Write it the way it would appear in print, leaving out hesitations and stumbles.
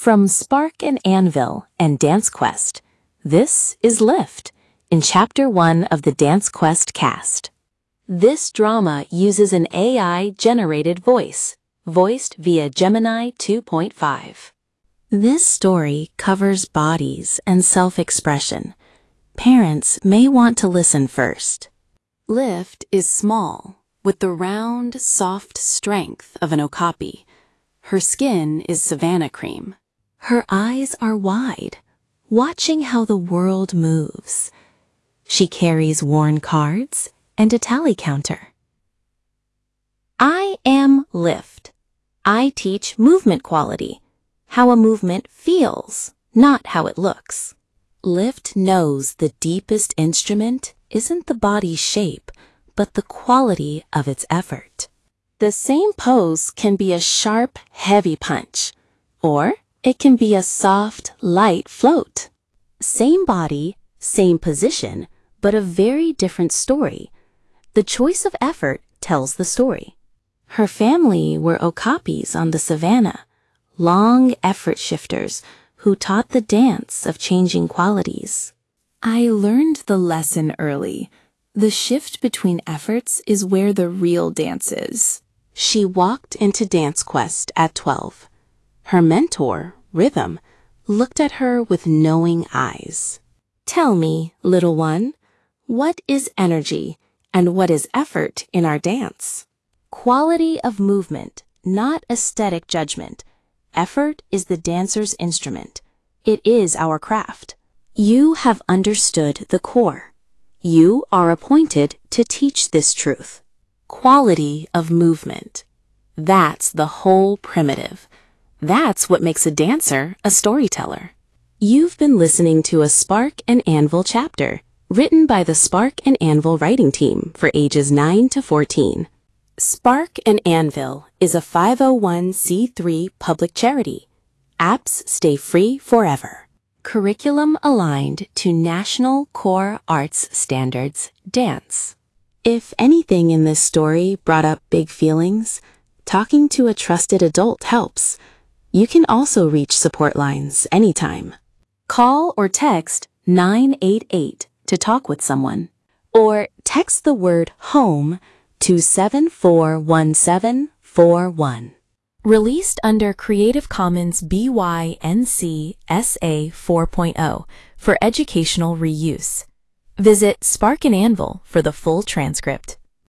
From Spark and Anvil and Dance Quest, this is Lift, in Chapter 1 of the Dance Quest cast. This drama uses an AI-generated voice, voiced via Gemini 2.5. This story covers bodies and self-expression. Parents may want to listen first. Lift is small, with the round, soft strength of an okapi. Her skin is savannah cream. Her eyes are wide, watching how the world moves. She carries worn cards and a tally counter. I am Lift. I teach movement quality, how a movement feels, not how it looks. Lift knows the deepest instrument isn't the body's shape, but the quality of its effort. The same pose can be a sharp, heavy punch, or it can be a soft, light float. Same body, same position, but a very different story. The choice of effort tells the story. Her family were okapis on the savannah, long effort shifters who taught the dance of changing qualities. I learned the lesson early. The shift between efforts is where the real dance is. She walked into Dance Quest at 12. Her mentor, Rhythm, looked at her with knowing eyes. Tell me, little one, what is energy and what is effort in our dance? Quality of movement, not aesthetic judgment. Effort is the dancer's instrument. It is our craft. You have understood the core. You are appointed to teach this truth. Quality of movement. That's the whole primitive. That's what makes a dancer a storyteller. You've been listening to a Spark and Anvil chapter, written by the Spark and Anvil writing team for ages 9 to 14. Spark and Anvil is a 501c3 public charity. Apps stay free forever. Curriculum aligned to National Core Arts Standards Dance. If anything in this story brought up big feelings, talking to a trusted adult helps. You can also reach support lines anytime. Call or text 988 to talk with someone, or text the word HOME to 741741. Released under Creative Commons BY-NC SA 4.0 for educational reuse. Visit Spark and Anvil for the full transcript.